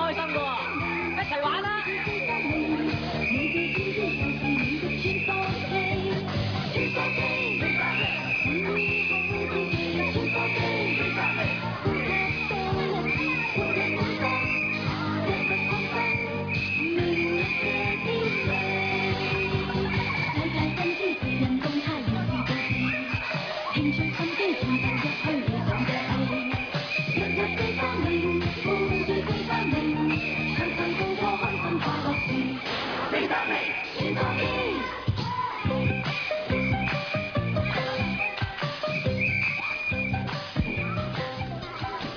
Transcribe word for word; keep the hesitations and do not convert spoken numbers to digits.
開心噶喎，一齊玩啦！你嘅天天就係你的全科技，全科技。